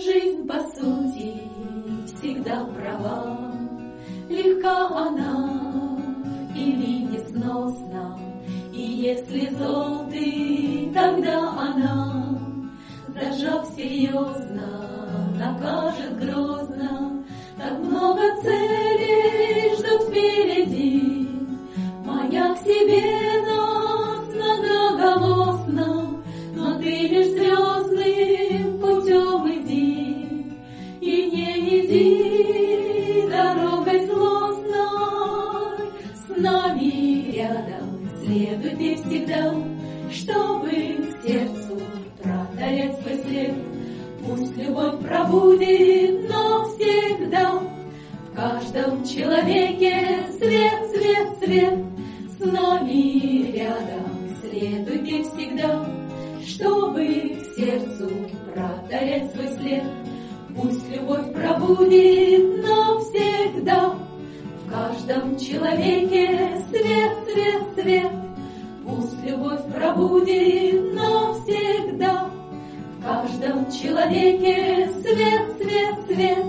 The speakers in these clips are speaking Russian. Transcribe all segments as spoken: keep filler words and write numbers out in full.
Жизнь, по сути, всегда права, легка она или несносна, и если зол ты, тогда она, зажав серьезно, накажет грозно. Так много целей ждут впереди, маня к себе нас многоголосно, но ты лишь звездным путем иди, и не иди дорогой злостной. С нами рядом следуй ты всегда, чтобы к сердцу протарять свой след. Пусть любовь пробудет навсегда в каждом человеке свет, свет, свет. С нами рядом следуй ты всегда, чтобы к сердцу протарять свой след. Пусть любовь пробудет навсегда в каждом человеке свет, свет, свет. Пусть любовь пробудет навсегда в каждом человеке свет, свет, свет.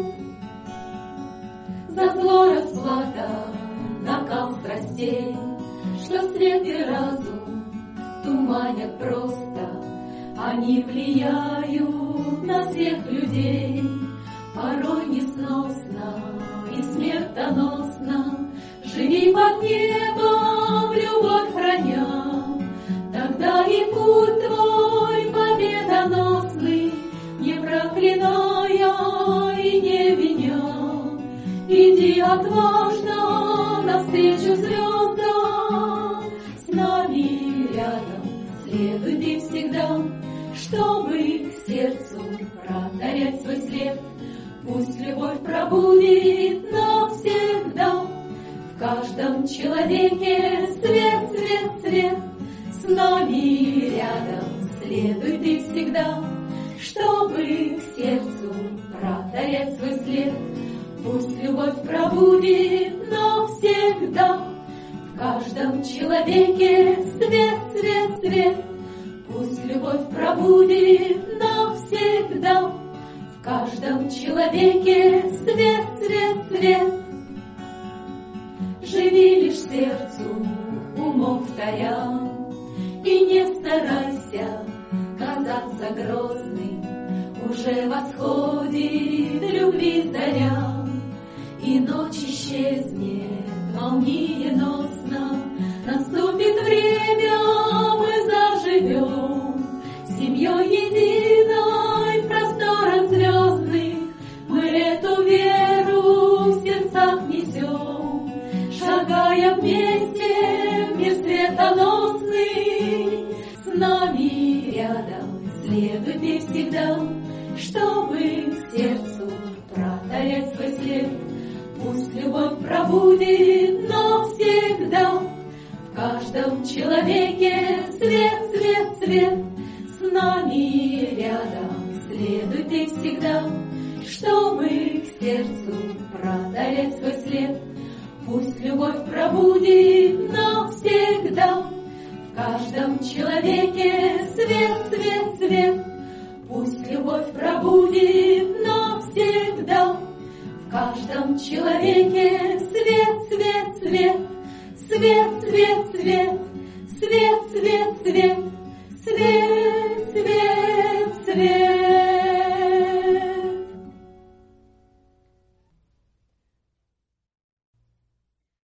За зло расплата, накал страстей, что свет и разум туманят просто. Они влияют на всех людей, порой несносно и смертоносно. Живи под небом, любовь храня, тогда и путь твой победоносный, не проклиная и не виня. Иди отважно навстречу звездам, с нами рядом следуй ты всегда, чтобы к сердцу протарять свой след. Пусть любовь пробудет навсегда в каждом человеке свет, свет, свет. С нами рядом следуй ты всегда, чтобы к сердцу протарять свой след. Пусть любовь пробудет навсегда в каждом человеке свет, свет, свет. Пусть любовь пробудет навсегда в каждом человеке свет, свет, свет. Живи лишь сердцу умом вторя, и не старайся казаться грозным. Уже восходит любви заря, и ночь исчезнет молниеносно. Наступит время, мы заживем семьей единой в просторах звездных. Мы эту веру в сердцах несем, шагая вместе в мир светоносный. С нами рядом следуй ты всегда, чтобы к сердцу протарять свой след. Пусть любовь пробудет навсегда в каждом человеке свет, свет, свет. С нами рядом следуй ты всегда, чтобы к сердцу протарять свой след. Пусть любовь пробудет навсегда в каждом человеке свет, свет, свет. Пусть любовь пробудет навсегда в каждом человеке свет, свет, свет. Свет, свет, свет, свет, свет, свет.